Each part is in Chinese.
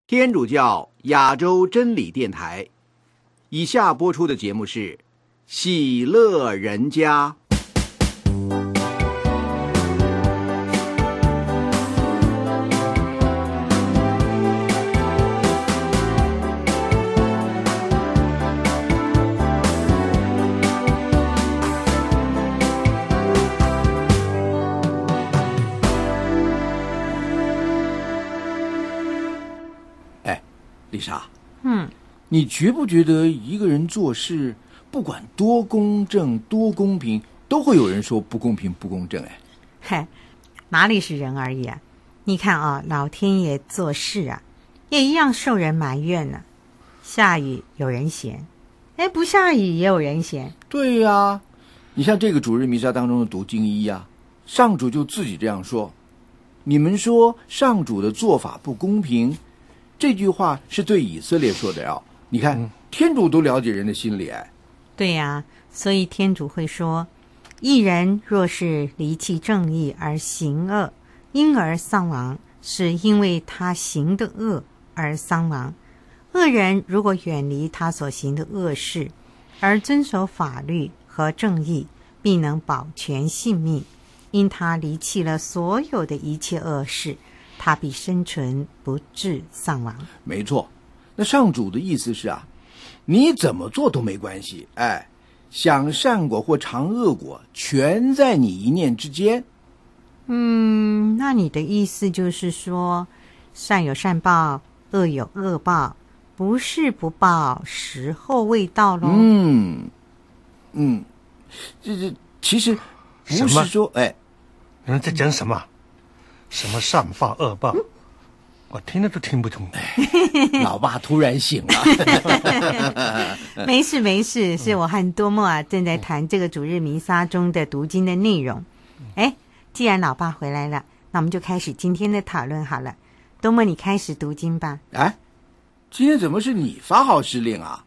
天主教亚洲真理电台，以下播出的节目是《喜乐人家》。丽莎，你觉不觉得一个人做事，不管多公正、多公平，都会有人说不公平、不公正？ 哪里是人而已啊？你看啊，老天爷做事啊，也一样受人埋怨呢。下雨有人嫌，不下雨也有人嫌。 对呀，你像这个主日弥撒当中的读经一啊，上主就自己这样说：你们说上主的做法不公平。这句话是对以色列说的呀，你看，天主都了解人的心理。 对呀，所以天主会说，一人若是离弃正义而行恶，因而丧亡，是因为他行的恶而丧亡。恶人如果远离他所行的恶事，而遵守法律和正义，必能保全性命，因他离弃了所有的一切恶事，他必生存，不致丧亡。 没错，那上主的意思是啊，你怎么做都没关系，想善果或尝恶果，全在你一念之间。 那你的意思就是说，善有善报，恶有恶报，不是不报，时候未到咯。 这其实不是说， 你们在讲什么？什么善报恶报，我听了都听不懂。 老爸突然醒了。 没事，是我和多默啊正在谈这个主日弥撒中的读经的内容。既然老爸回来了，那我们就开始今天的讨论好了。多默，你开始读经吧。 今天怎么是你发号施令啊？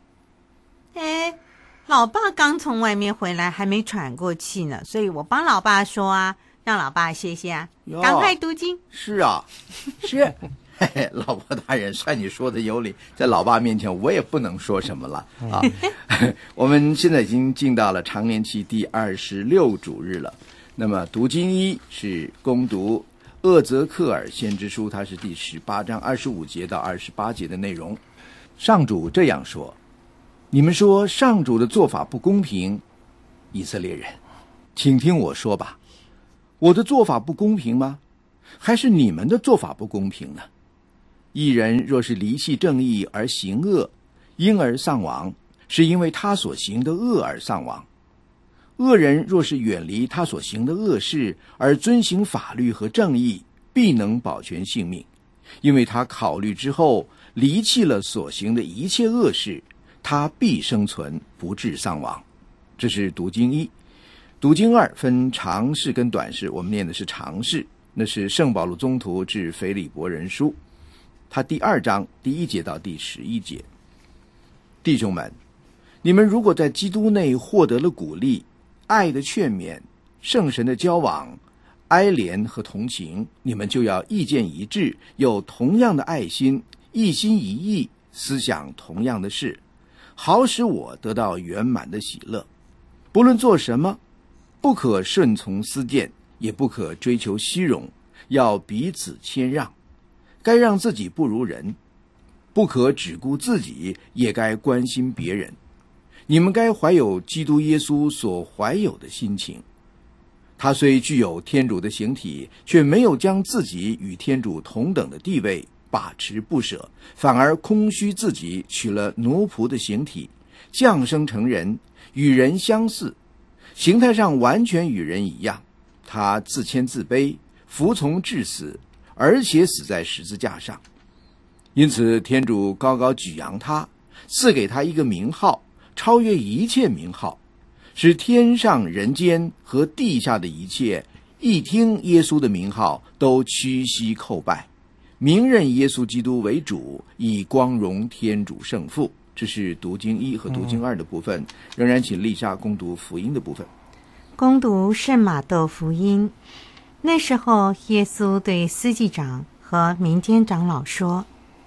老爸刚从外面回来，还没喘过气呢，所以我帮老爸说啊，让老爸歇歇啊，赶快读经。 是啊，是。老婆大人，算你说的有理，在老爸面前我也不能说什么了啊。我们现在已经进到了常年期第26主日了。那么读经一是攻读厄泽克尔先知书，它是第18章25节到28节的内容。上主这样说：你们说上主的做法不公平，以色列人，请听我说吧。我的做法不公平吗？还是你们的做法不公平呢？一人若是离弃正义而行恶，因而丧亡，是因为他所行的恶而丧亡。恶人若是远离他所行的恶事，而遵行法律和正义，必能保全性命，因为他考虑之后，离弃了所行的一切恶事，他必生存，不致丧亡。这是读经一。读经二分长式跟短式，我们念的是长式，那是圣保禄宗徒致腓利伯人书，他第2章第1节到第11节。弟兄们，你们如果在基督内获得了鼓励、爱的劝勉、圣神的交往、哀怜和同情，你们就要意见一致，有同样的爱心，一心一意，思想同样的事，好使我得到圆满的喜乐。不论做什么，不可顺从私见，也不可追求虚荣，要彼此谦让。该让自己不如人，不可只顾自己，也该关心别人。你们该怀有基督耶稣所怀有的心情。他虽具有天主的形体，却没有将自己与天主同等的地位把持不舍，反而空虚自己，取了奴仆的形体，降生成人，与人相似，形态上完全与人一样。他自谦自卑，服从至死，而且死在十字架上。因此天主高高举扬他，赐给他一个名号，超越一切名号，使天上人间和地下的一切一听耶稣的名号，都屈膝叩拜，明认耶稣基督为主，以光荣天主圣父。这是读经1和读经2的部分。仍然请丽莎攻读福音的部分。 攻读圣马窦福音。那时候耶稣对司祭长和民间长老说：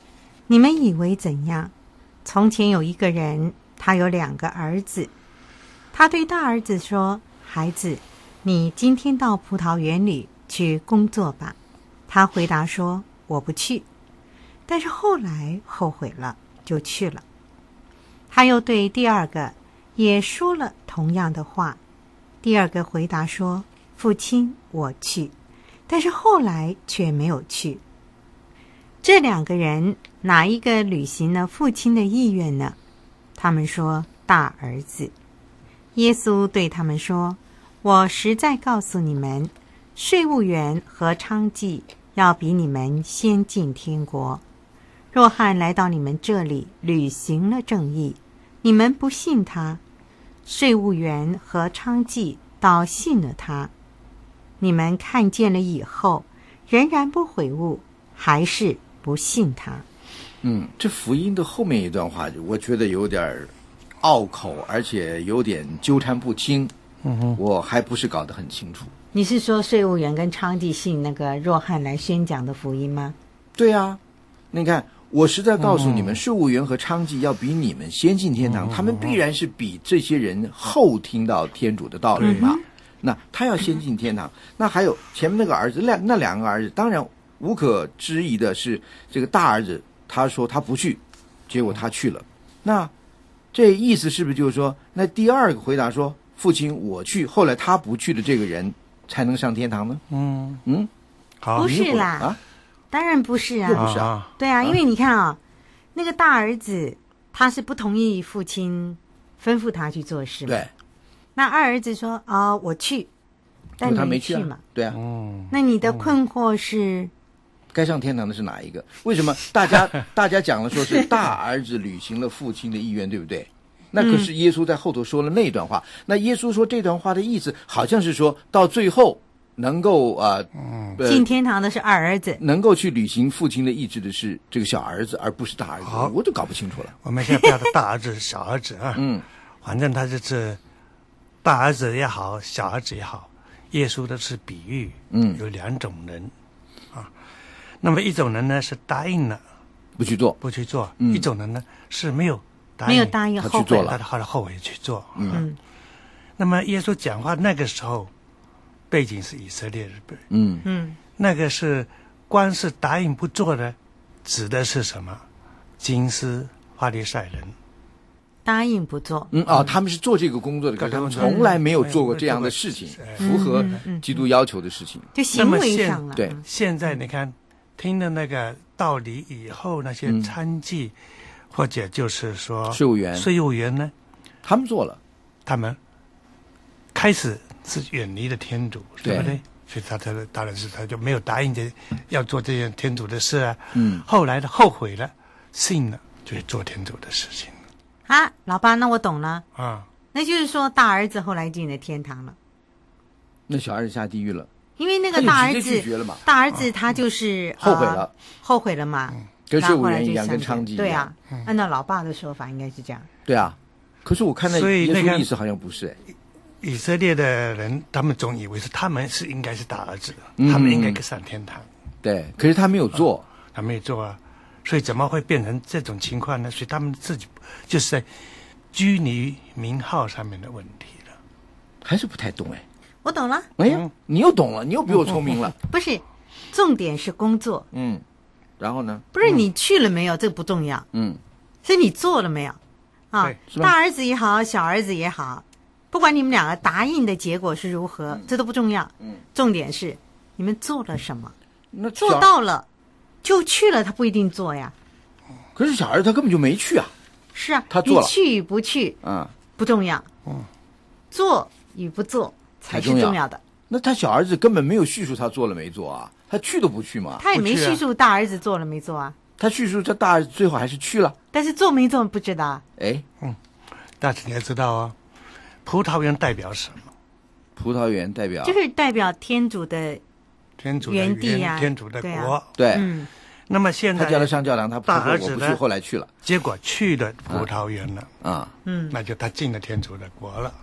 你们以为怎样？从前有一个人，他有2个儿子。他对大儿子说：孩子，你今天到葡萄园里去工作吧。他回答说：我不去。但是后来后悔了，就去了。他又对第2个也说了同样的话。第2个回答说：父亲，我去。但是后来却没有去。这2个人哪一个履行了父亲的意愿呢？他们说大儿子。耶稣对他们说：我实在告诉你们，税务员和娼妓要比你们先进天国。若翰来到你们这里，履行了正义，你们不信他；税务员和娼妓倒信了他。你们看见了以后，仍然不悔悟，还是不信他。 这福音的后面一段话，我觉得有点拗口，而且有点纠缠不清。我还不是搞得很清楚。 你是说税务员跟娼妓信那个若翰来宣讲的福音吗？ 对啊，你看，我实在告诉你们，税务员和娼妓要比你们先进天堂，他们必然是比这些人后听到天主的道理嘛。那他要先进天堂，那还有前面那个儿子，那2个儿子，当然无可置疑的是，这个大儿子他说他不去，结果他去了。那这意思是不是就是说，那第2个回答说父亲我去，后来他不去的这个人才能上天堂呢？ 好， 不是啦， 啊， 当然不是啊， 不是啊， 对啊，因为你看啊，那个大儿子他是不同意父亲吩咐他去做事嘛。 对， 那2儿子说我去，但他没去嘛。 对啊， 那你的困惑是？ 该上天堂的是哪一个？为什么大家讲了说是大儿子履行了父亲的意愿，对不对？那可是耶稣在后头说了那段话。那耶稣说这段话的意思，好像是说到最后能够进天堂的是2儿子， 能够去履行父亲的意志的是这个小儿子，而不是大儿子。我都搞不清楚了。 我们现在不要的大儿子、小儿子啊，反正他就是大儿子也好，小儿子也好，耶稣的是比喻，有2种人啊。那么一种人呢是答应了不去做， 一种人呢是没有答应他去做了， 他后悔去做。那么耶稣讲话那个时候背景是以色列人，那个是光是答应不做的，指的是什么？经师法利赛人答应不做。 他们是做这个工作的，可是他们从来没有做过这样的事情，符合基督要求的事情， 就行为上了。 对， 现在你看听了那个道理以后，那些娼妓或者就是说税务员呢， 他们做了， 他们开始是远离了天主，对不对？所以他当然是他就没有答应要做这件天主的事啊。后来的后悔了，信了，就做天主的事情啊。老爸，那我懂了啊。 那就是说大儿子后来进了天堂了， 那小儿子下地狱了。 因为那个大儿子他就直接拒绝了嘛， 大儿子他就是后悔了嘛， 跟税务员一样，跟娼妓一样。 对啊，按照老爸的说法应该是这样。 对啊，可是我看那耶稣的意思好像不是。 以色列的人他们总以为是他们是应该是大儿子，他们应该上天堂。 对，可是他没有做， 他没有做啊，所以怎么会变成这种情况呢？所以他们自己就是在拘泥名号上面的问题了。 还是不太懂哎。 我懂了。 哎呀，你又懂了，你又比我聪明了。 不是，重点是工作。 然后呢？ 不是你去了没有，这个不重要。是你做了没有啊？大儿子也好，小儿子也好，不管你们2个答应的结果是如何，这都不重要。重点是你们做了什么。 那做到了就去了，他不一定做呀。 可是小儿子他根本就没去啊。 是啊， 他做了， 你去与不去不重要，做与不做才是重要的。 那他小儿子根本没有叙述他做了没做啊，他去都不去嘛。 他也没叙述大儿子做了没做啊。 他叙述他大儿子最后还是去了， 但是做没做不知道。 但是你要知道啊，葡萄园代表什么？ 葡萄园代表就是代表天主的园地啊， 天主的国。 对， 那么现在他叫他上教堂，他大儿子不去，后来去了， 结果去了葡萄园了啊， 那就他进了天主的国了。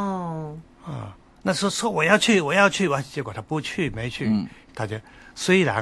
那说我要去，结果他不去，没去，他就虽然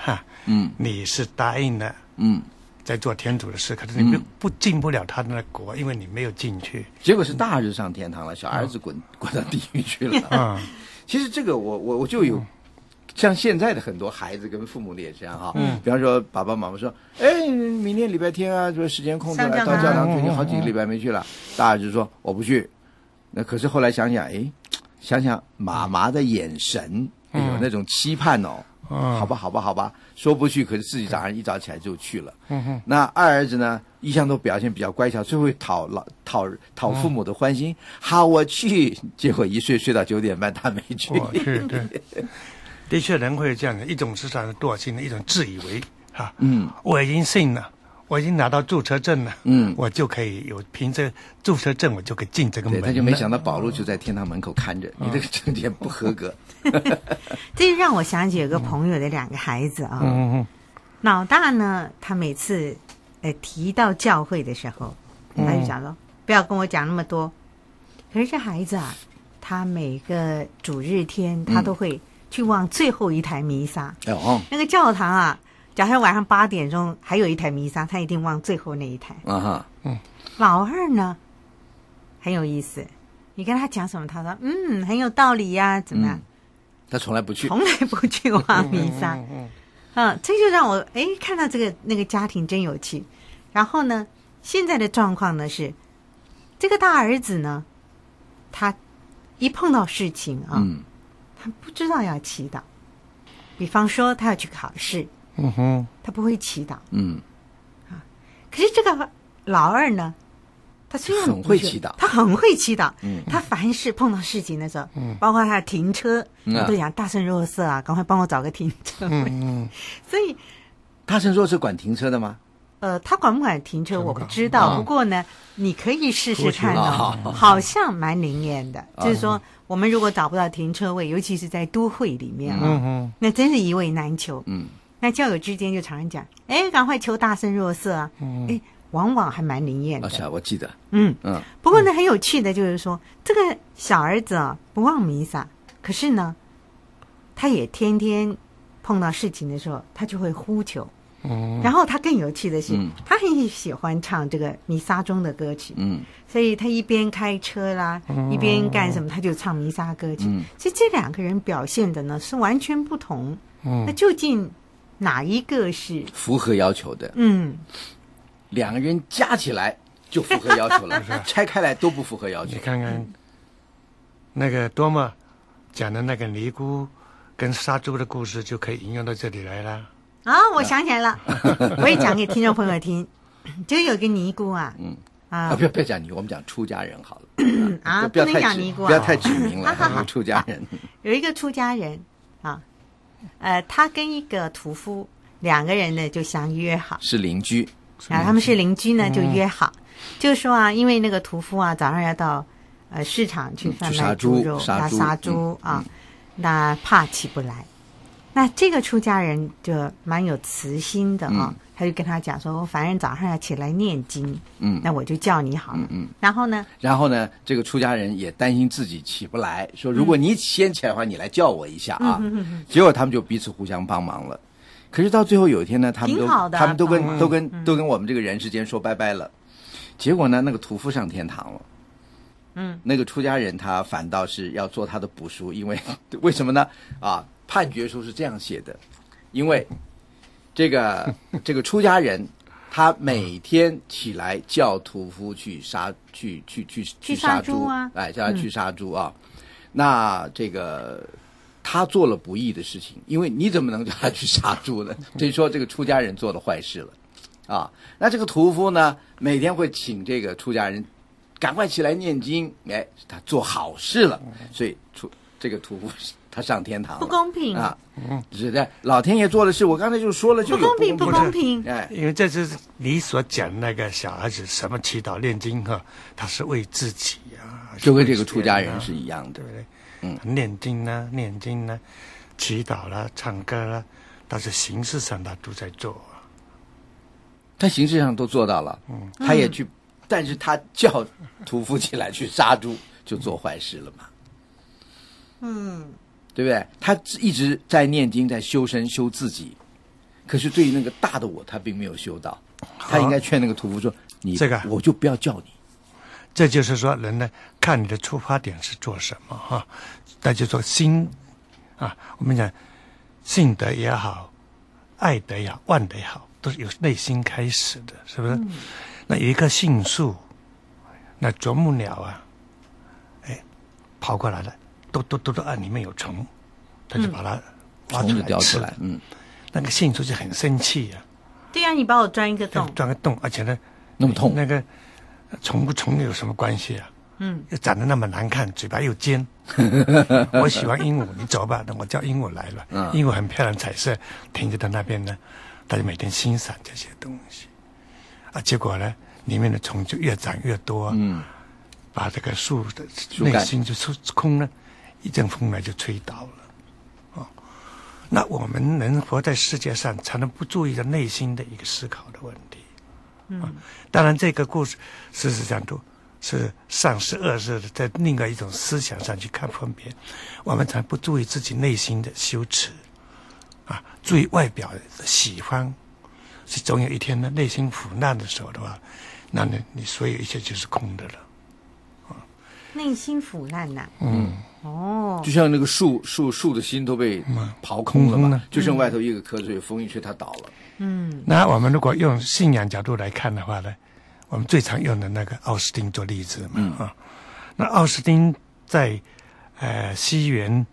你是答应了，在做天主的事，可是你不进不了他的国，因为你没有进去。 结果是大儿子上天堂了，小儿子滚到地狱去了。其实这个我就有。像现在的很多孩子跟父母的也这样哈，比方说爸爸妈妈说，哎，明天礼拜天啊，这时间空出来到教堂，最近好几个礼拜没去了。大儿子说我不去，那可是后来想想，哎，想想妈妈的眼神，有那种期盼哦，好吧，说不去，可是自己早上一早起来就去了。那二儿子呢，一向都表现比较乖巧，最会讨父母的欢心。好，我去，结果一睡到9点半，他没去。 对。的确，人会这样的，一种是他的惰性，一种自以为我已经信了，我已经拿到注册证了，我就可以凭这注册证，我就可以进这个门。 对，他就没想到保罗就在天堂门口看着，你这个证件不合格。 这就让我想起有个朋友的2个孩子啊，老大呢，他每次提到教会的时候，他就讲说不要跟我讲那么多。可是这孩子啊，他每个主日天他都会去望最后一台弥撒。那个教堂啊，假设晚上8点钟还有一台弥撒，他一定望最后那一台。老二呢很有意思，你跟他讲什么，他说很有道理呀，怎么样？ 他从来不去望弥撒。这就让我看到那个家庭真有趣。然后呢，现在的状况呢是，这个大儿子呢，他一碰到事情啊，他不知道要祈祷。比方说他要去考试，他不会祈祷。可是这个老二呢，他虽然很会祈祷， 他很会祈祷。他凡是碰到事情的时候，包括他的停车，他都讲大圣若瑟啊，赶快帮我找个停车位。所以大圣若瑟管停车的吗？ 他管不管停车我不知道，不过呢，你可以试试看哦，好像蛮灵验的。就是说，我们如果找不到停车位，尤其是在都会里面啊，那真是一位难求。那教友之间就常常讲，赶快求大圣若瑟啊，往往还蛮灵验的。 是啊，我记得。 不过呢，很有趣的就是说，这个小儿子啊不忘弥撒，可是呢，他也天天碰到事情的时候，他就会呼求。然后他更有趣的是，他很喜欢唱这个弥撒中的歌曲。所以他一边开车啦，一边干什么，他就唱弥撒歌曲。其实这2个人表现的呢是完全不同。那究竟哪一个是符合要求的？2个人加起来就符合要求了，拆开来都不符合要求。 你看看那个多么讲的那个尼姑跟杀猪的故事，就可以引用到这里来了。 我想起来了，我也讲给听众朋友听。就有个尼姑啊， 不要讲尼姑，我们讲出家人好了。 不能讲尼姑， 不要太指明了。出家人有一个出家人啊，他跟一个屠夫2个人呢就相约好， 是邻居。 他们是邻居呢，就约好，就说啊，因为那个屠夫啊早上要到市场去贩卖猪肉，要杀猪啊，那怕起不来。那这个出家人就蛮有慈心的啊，他就跟他讲说，反正早上要起来念经，那我就叫你好了。然后呢， 这个出家人也担心自己起不来，说如果你先起来的话，你来叫我一下啊。结果他们就彼此互相帮忙了。可是到最后有一天呢，他们都跟我们这个人世间说拜拜了。结果呢，那个屠夫上天堂了。那个出家人他反倒是要做他的捕赎，因为为什么呢？判决书是这样写的，因为这个出家人他每天起来叫屠夫去杀猪啊， 叫他去杀猪啊。那这个他做了不义的事情，因为你怎么能叫他去杀猪呢？所以说这个出家人做了坏事了那这个屠夫呢，每天会请这个出家人赶快起来念经，他做好事了，所以这个屠夫他上天堂了。 不公平是的，老天爷做的事，我刚才就说了，就有不公平。 因为这就是你所讲那个小孩子什么祈祷念经他是为自己就跟这个出家人是一样的， 对不对？念经呢，祈祷啦，唱歌啦，但是形式上他都在做。 他形式上都做到了，他也去，但是他叫屠夫起来去杀猪，就做坏事了嘛。对不对？他一直在念经，在修身修自己， 可是对于那个大的我，他并没有修到。他应该劝那个屠夫说：“你这个我就不要叫你。” 这就是说，人呢看你的出发点是做什么哈，那就说心啊，我们讲信德也好，爱德也好，万德也好，都是由内心开始的，是不是？那有一棵杏树，那啄木鸟啊，跑过来了，都按里面有虫，他就把它挖出来吃了。那个杏树就很生气啊。 对啊，你把我钻一个洞， 钻个洞，而且呢， 那么痛。 那个虫不虫有什么关系啊？又长得那么难看，嘴巴又尖。我喜欢鹦鹉，你走吧，那我叫鹦鹉来了。鹦鹉很漂亮，彩色，停在那边呢，大家每天欣赏这些东西。啊，结果呢，里面的虫就越长越多。把这个树的内心就空了，一阵风来就吹倒了。那我们人活在世界上，才能不注意到内心的一个思考的问题。当然这个故事事实上都是善是恶是的，在另外一种思想上去看分别，我们才不注意自己内心的羞耻啊，注意外表的喜欢，是总有一天呢，内心腐烂的时候的话，那你所有一切就是空的了。 内心腐烂呐、 就像那个树的心都被刨空了嘛，就剩外头一个壳，所以风一吹它倒了。 那我们如果用信仰角度来看的话呢，我们最常用的那个奥斯汀做例子嘛。那奥斯汀在西元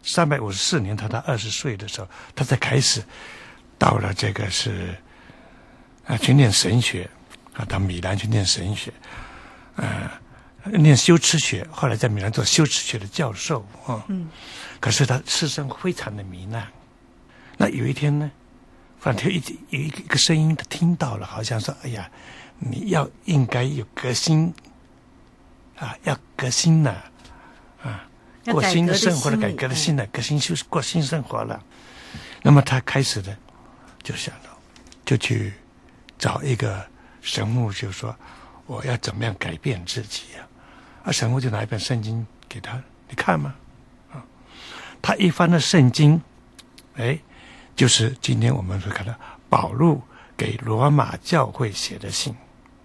354年，他20岁的时候，他才开始到了这个是去念神学啊，到米兰去念神学，念修辞学，后来在米兰做修辞学的教授啊。可是他私生活非常的糜烂。那有一天呢，反正有一个声音，他听到了，好像说：“哎呀，你应该有革新啊，要革新了啊，过新的生活了，改革的新的，革新就是过新生活了。”那么他开始呢，就想到，就去找一个神父，就说：“我要怎么样改变自己呀？”神父就拿一本圣经给他，你看嘛，他一翻了圣经，就是今天我们会看到保禄给罗马教会写的信，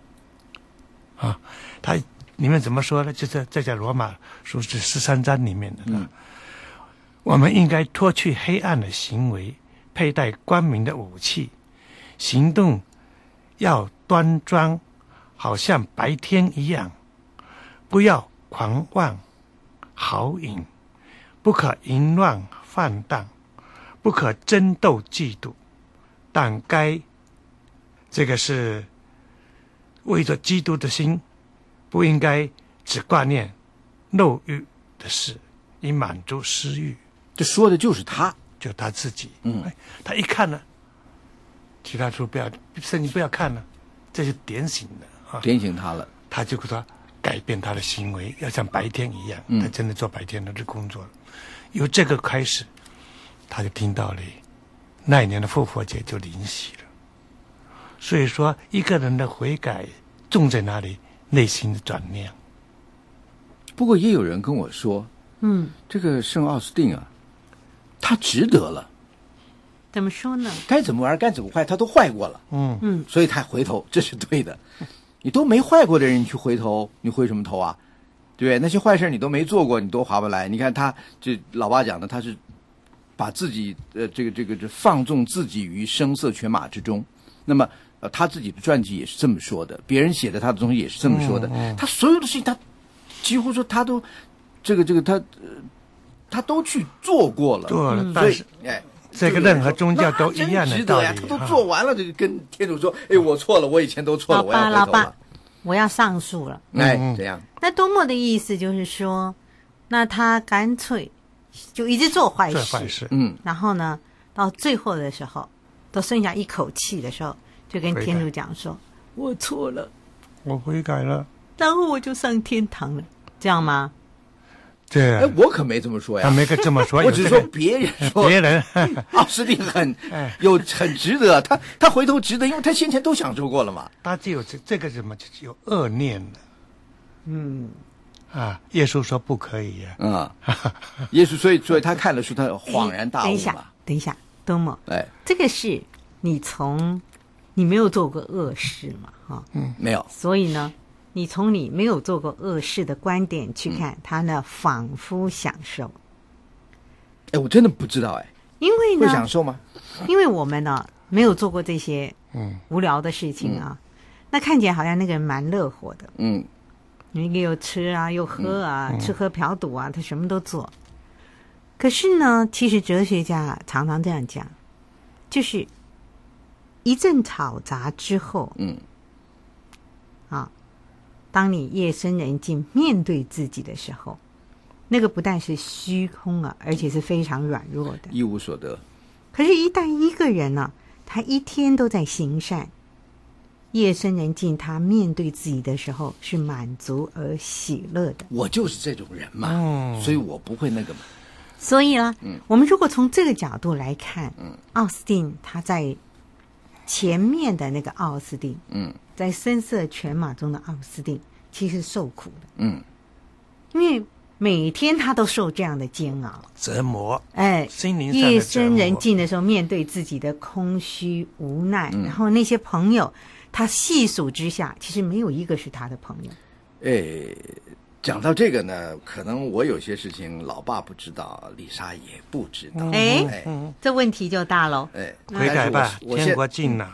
他里面怎么说呢？就是在罗马书是13章里面的。我们应该脱去黑暗的行为，佩戴光明的武器，行动要端庄，好像白天一样。不要狂妄豪饮，不可淫乱放荡，不可争斗嫉妒，但该这个是为着基督的心，不应该只挂念肉欲的事，以满足私欲。 这说的就是他， 就他自己。他一看呢，其他书圣经不要看了，这就点醒了， 点醒他了。 他就说改变他的行为，要像白天一样。他真的做白天的工作了。由这个开始，他就听到了那一年的复活节就临息了。所以说，一个人的悔改重在哪里？内心的转念。 不过也有人跟我说，这个圣奥斯定啊，他值得了。 怎么说呢？ 该怎么玩该怎么坏，他都坏过了。所以他回头，这是对的。你都没坏过的人，你去回头，你回什么头啊？对不对？那些坏事你都没做过，你多划不来。你看他这老爸讲的，他是把自己这放纵自己于声色犬马之中。那么他自己的传记也是这么说的，别人写的他的东西也是这么说的。他所有的事情，他几乎说他都他都去做过了。 做了，但是这个任何宗教都一样的道理。 他都做完了，就跟天主说：“我错了，我以前都错了，我要回头了。” 老爸，我要上诉了。 这样。 那多默的意思就是说，那他干脆就一直做坏事，然后呢，到最后的时候，都剩下一口气的时候，就跟天主讲说：“我错了， 我悔改了， 然后我就上天堂了。”这样吗？ 对， 我可没这么说呀， 他没这么说， 我只说别人说，奥斯定很值得，他回头值得，因为他先前都享受过了嘛。 他就有这个什么，就是有恶念的。耶稣说不可以呀。 耶稣所以他看了书，他恍然大悟了。 等一下，多默，这个是你没有做过恶事嘛，哈， 没有。 所以呢，你从你没有做过恶事的观点去看，他呢仿佛享受。 哎，我真的不知道， 因为呢， 会享受吗？ 因为我们呢没有做过这些无聊的事情啊，那看起来好像那个人蛮乐活的，你又吃啊，又喝啊，吃喝嫖赌啊，他什么都做。可是呢，其实哲学家常常这样讲，就是一阵吵杂之后，当你夜深人静面对自己的时候，那个不但是虚空啊，而且是非常软弱的， 一无所得。 可是，一旦一个人呢，他一天都在行善，夜深人静，他面对自己的时候是满足而喜乐的。 我就是这种人嘛，所以我不会那个嘛。 所以呢，我们如果从这个角度来看，奥斯汀他在前面的那个奥斯汀，在声色犬马中的奥斯汀，其实受苦的，因为每天他都受这样的煎熬、 折磨，心灵上的折磨。 夜深人静的时候，面对自己的空虚无奈，然后那些朋友，他细数之下，其实没有一个是他的朋友。 讲到这个呢，可能我有些事情老爸不知道，丽莎也不知道。 这问题就大喽。 悔改吧，天国近了。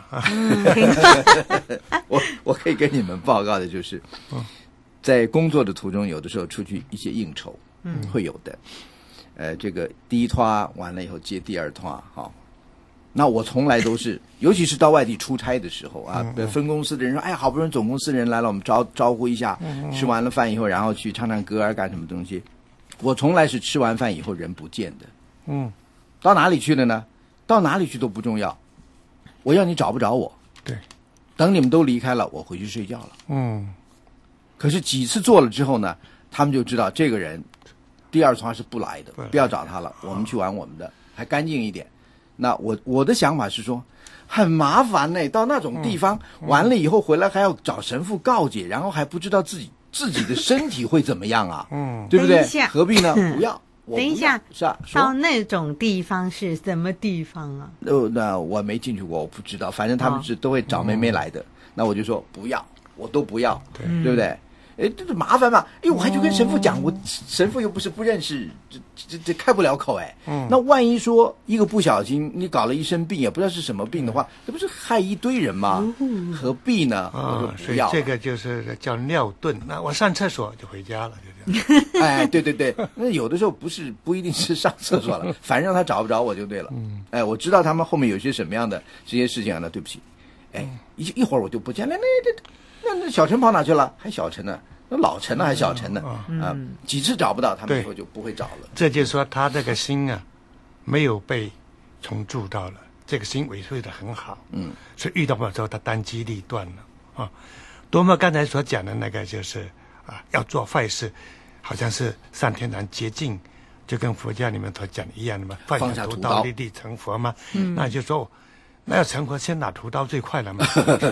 我可以跟你们报告的就是，在工作的途中，有的时候出去一些应酬，会有的。这个第一拖完了以后接第二拖，那我从来都是，尤其是到外地出差的时候啊，分公司的人说，哎呀，好不容易总公司人来了，我们招呼一下，吃完了饭以后，然后去唱唱歌啊，干什么东西？我从来是吃完饭以后人不见的。到哪里去了呢？到哪里去都不重要，我要你找不着我。 对， 等你们都离开了，我回去睡觉了。可是几次做了之后呢，他们就知道这个人第二趟是不来的，不要找他了，我们去玩我们的，还干净一点。那我的想法是说，很麻烦呢，到那种地方完了以后回来还要找神父告解，然后还不知道自己的身体会怎么样啊？对不对？何必呢？不要。 等一下， 是啊， 到那种地方是什么地方啊？ 那我没进去过，我不知道。反正他们都会找妹妹来的。那我就说不要，我都不要，对不对？这麻烦嘛！我还去跟神父讲，我神父又不是不认识，这开不了口那万一说一个不小心，你搞了一身病，也不知道是什么病的话，这不是害一堆人吗？何必呢？我说不要。 所以这个就是叫尿遁。那我上厕所就回家了，就这样。 对，那有的时候不一定是上厕所了，反正让他找不着我就对了。我知道他们后面有些什么样的这些事情啊，那对不起，一会儿我就不见了，那小陈跑哪去了？还小陈呢？那老陈呢？还小陈呢？几次找不到，他们以后就不会找了。 这就是说，他这个心啊，没有被重铸到了，这个心维护的很好。所以遇到的时候，他当机立断了多么刚才所讲的那个，就是要做坏事，好像是上天堂捷径，就跟佛教里面所讲的一样的嘛，放下屠刀，立地成佛嘛。那就说。那要成佛，先拿屠刀最快了嘛。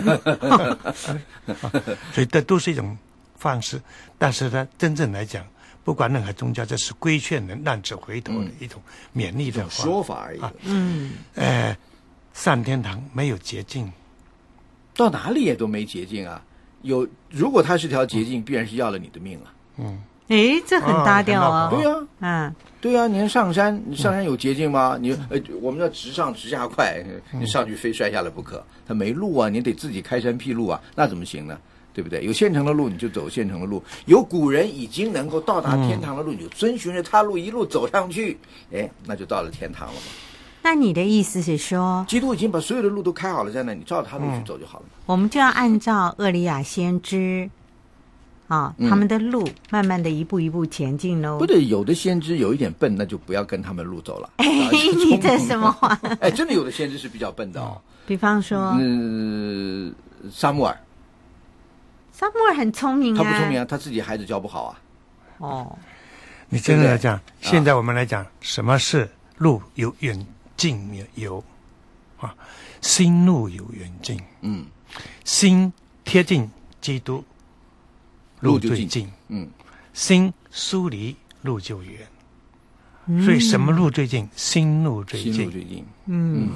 所以这都是一种方式，但是呢，真正来讲，不管任何宗教，这是规劝人浪子回头的一种勉励的话说法而已。 上天堂没有捷径， 到哪里也都没捷径啊。如果它是条捷径，必然是要了你的命啊。 这很搭调啊。 对啊，你看上山有捷径吗？我们要直上直下快，你上去非摔下来不可。它没路啊，你得自己开山辟路啊，那怎么行呢？对不对？有现成的路你就走现成的路，有古人已经能够到达天堂的路，你就遵循着他路一路走上去，那就到了天堂了嘛。 那你的意思是说， 基督已经把所有的路都开好了在那，你照着他路去走就好了。 我们就要按照厄里亚先知他们的路慢慢的一步一步前进喽。 不对，有的先知有一点笨，那就不要跟他们路走了。 你这什么话？ 真的有的先知是比较笨的比方说， 撒母耳很聪明啊。 他不聪明啊，他自己孩子教不好啊。 你真的来讲，现在我们来讲，什么是路有远近有心路有远近。心贴近基督。路最近，心疏离路就远，所以什么路最近？心路最近，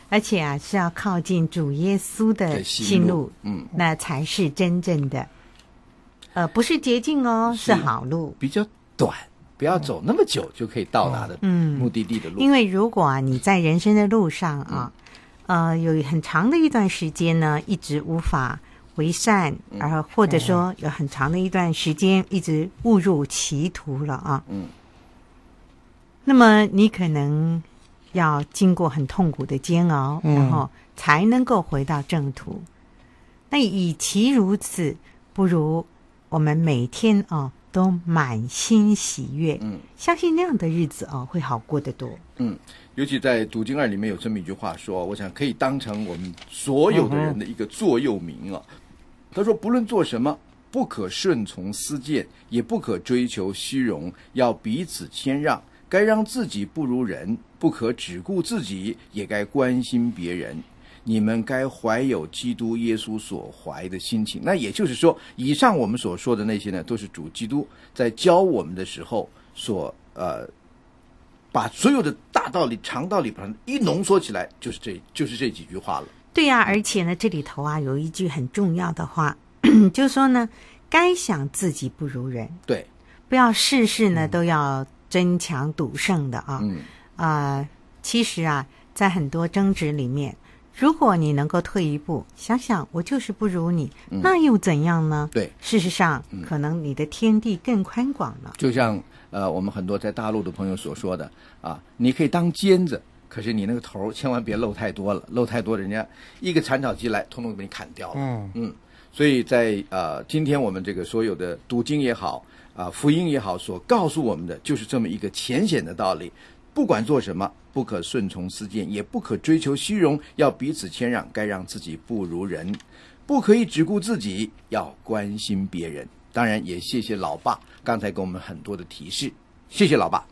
而且啊是要靠近主耶稣的心路，那才是真正的，不是捷径哦，是好路， 比较短，不要走那么久就可以到达的目的地的路。 因为如果啊你在人生的路上啊，有很长的一段时间呢，一直无法为善，或者说有很长的一段时间一直误入歧途了啊。那么你可能要经过很痛苦的煎熬，然后才能够回到正途。那与其如此，不如我们每天都满心喜悦，相信那样的日子会好过得多。 尤其在《读经2》里面有这么一句话说，我想可以当成我们所有的人的一个座右铭啊。他说，不论做什么，不可顺从私见，也不可追求虚荣，要彼此谦让，该让自己不如人，不可只顾自己，也该关心别人。你们该怀有基督耶稣所怀的心情。那也就是说，以上我们所说的那些呢，都是主基督在教我们的时候所把所有的大道理、长道理把它一浓缩起来，就是这几句话了。 对呀，而且呢，这里头啊有一句很重要的话，就是说呢，该想自己不如人。 对， 不要事事呢都要争强赌胜的啊。其实啊，在很多争执里面，如果你能够退一步想想，我就是不如你，那又怎样呢？ 对， 事实上，可能你的天地更宽广了。 就像我们很多在大陆的朋友所说的啊，你可以当尖子，可是你那个头千万别露太多了，露太多人家一个铲草机来，统统给你砍掉了。所以在今天我们这个所有的读经也好福音也好，所告诉我们的就是这么一个浅显的道理。不管做什么，不可顺从私见，也不可追求虚荣，要彼此谦让，该让自己不如人，不可以只顾自己，要关心别人。当然也谢谢老爸刚才给我们很多的提示，谢谢老爸。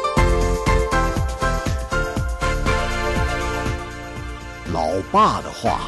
老爸的话。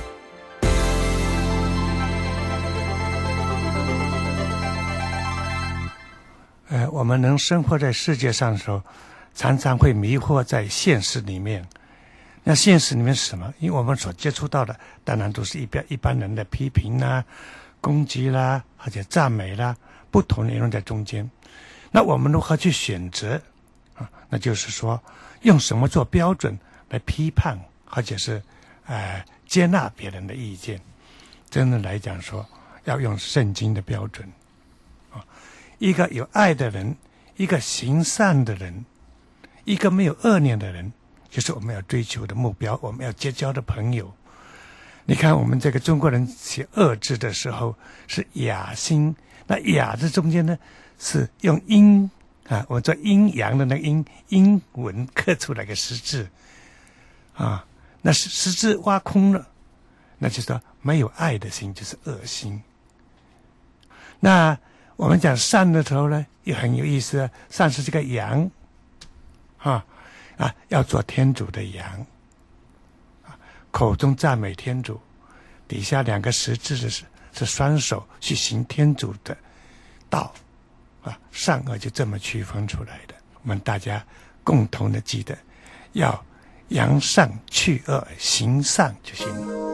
我们能生活在世界上的时候，常常会迷惑在现实里面。那现实里面是什么？因为我们所接触到的，当然都是一般人的批评啦、攻击啦，或者赞美啦，不同内容在中间。那我们如何去选择那就是说，用什么做标准来批判，或者是接纳别人的意见？真的来讲说，要用圣经的标准。一个有爱的人，一个行善的人，一个没有恶念的人，就是我们要追求的目标，我们要结交的朋友。你看我们这个中国人写恶字的时候是雅心，那雅字中间呢是用阴我们做阴阳的那个阴文刻出来个十字那十字挖空了，那就是说没有爱的心就是恶心。那我们讲善的时候呢，也很有意思善是这个羊要做天主的羊口中赞美天主，底下两个十字的是双手去行天主的道善恶就这么区分出来的。我们大家共同的记得，要扬善去恶，行善就行了。